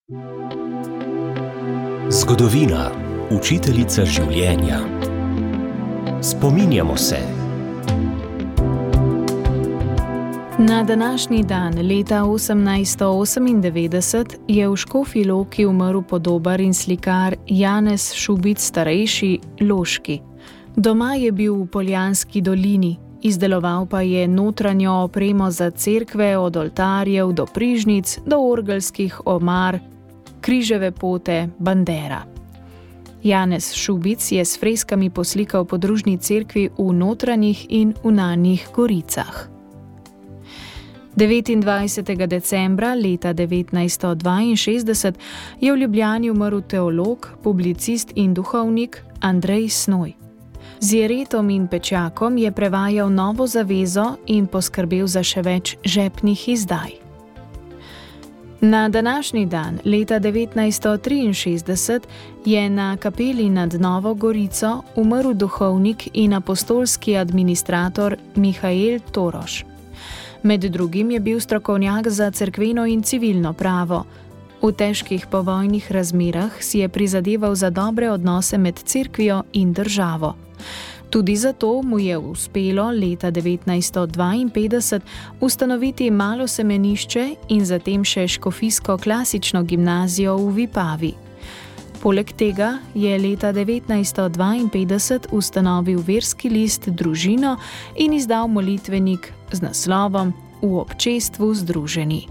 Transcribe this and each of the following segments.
Zgodovina, učiteljica življenja. Spominjamo se. Na današnji dan leta 1898 je v Škofji Loki umrl podobar in slikar Janez Šubic starejši Loški. Doma je bil v Poljanski dolini, izdeloval pa je notranjo opremo za cerkve, od oltarjev do prižnic, do orgelskih omar, križeve pote, bandera. Janez Šubic je s freskami poslikal podružni cerkvi v Notranjih in Unanjih Goricah. 29. decembra leta 1962 je v Ljubljani umrl teolog, publicist in duhovnik Andrej Snoj. Z jeretom in pečakom je prevajal Novo zavezo in poskrbel za še več žepnih izdaj. Na današnji dan, leta 1963, je na kapeli nad Novo Gorico umrl duhovnik in apostolski administrator Mihael Toroš. Med drugim je bil strokovnjak za cerkveno in civilno pravo. V težkih povojnih razmerah si je prizadeval za dobre odnose med cerkvijo in državo. Tudi zato mu je uspelo leta 1952 ustanoviti malo semenišče in zatem še škofijsko klasično gimnazijo v Vipavi. Poleg tega je leta 1952 ustanovil verski list Družino in izdal molitvenik z naslovom V občestvu združeni.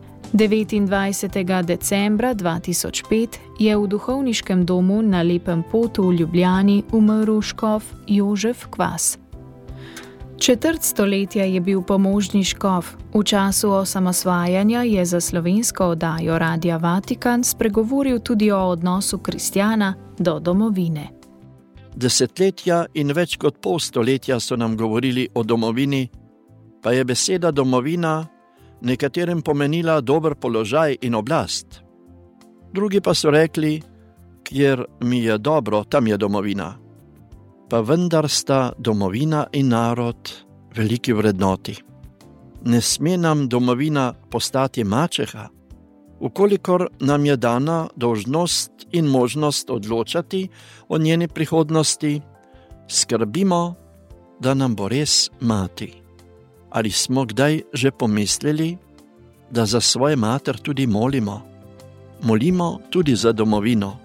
29. decembra 2005 je v duhovniškem domu na Lepem potu v Ljubljani umrl škof Jožef Kvas. Četrt stoletja je bil pomožni škof. V času osamosvajanja je za slovensko oddajo Radia Vatikan spregovoril tudi o odnosu kristjana do domovine. Desetletja in več kot pol stoletja so nam govorili o domovini, pa je beseda domovina nekaterim pomenila dober položaj in oblast. Drugi pa so rekli, kjer mi je dobro, tam je domovina. Pa vendar sta domovina in narod veliki vrednoti. Ne sme nam domovina postati mačeha. Vkolikor nam je dana dolžnost in možnost odločati o njeni prihodnosti, skrbimo, da nam bo res mati. Ali smo kdaj že pomislili, da za svoje mater tudi molimo? Molimo tudi za domovino.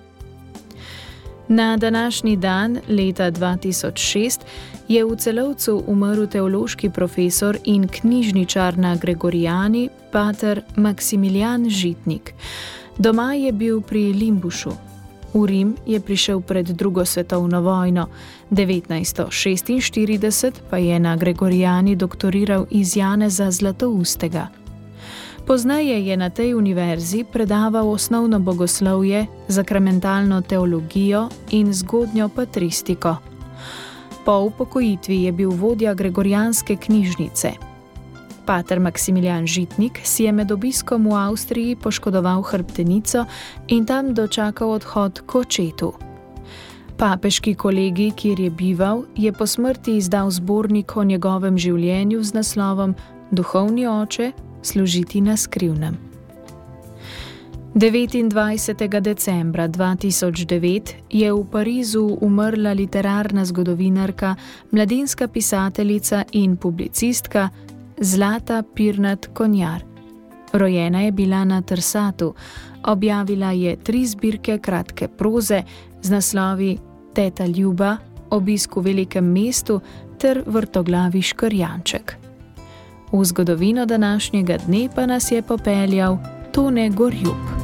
Na današnji dan, leta 2006, je v Celovcu umrl teološki profesor in knjižničar na Gregorijani, pater Maksimilijan Žitnik. Doma je bil pri Limbušu. V Rim je prišel pred drugo svetovno vojno, 1946 pa je na Gregorijani doktoriral iz Janeza Zlatoustega. Pozneje je na tej univerzi predaval osnovno bogoslovje, sakramentalno teologijo in zgodnjo patristiko. Po upokojitvi je bil vodja Gregorijanske knjižnice. Pater Maksimilijan Žitnik si je med obiskom v Avstriji poškodoval hrbtenico in tam dočakal odhod k očetu. Papeški kolegij, kjer je bival, je po smrti izdal zbornik o njegovem življenju z naslovom Duhovni oče, služiti na skrivnem. 29. decembra 2009 je v Parizu umrla literarna zgodovinarka, mladinska pisateljica in publicistka Zlata Pirnat Konjar. Rojena je bila na Trsatu, objavila je 3 zbirke kratke proze z naslovi Teta Ljuba, Obisk v velikem mestu ter Vrtoglavi škrjanček. V zgodovino današnjega dne pa nas je popeljal Tone Gorjup.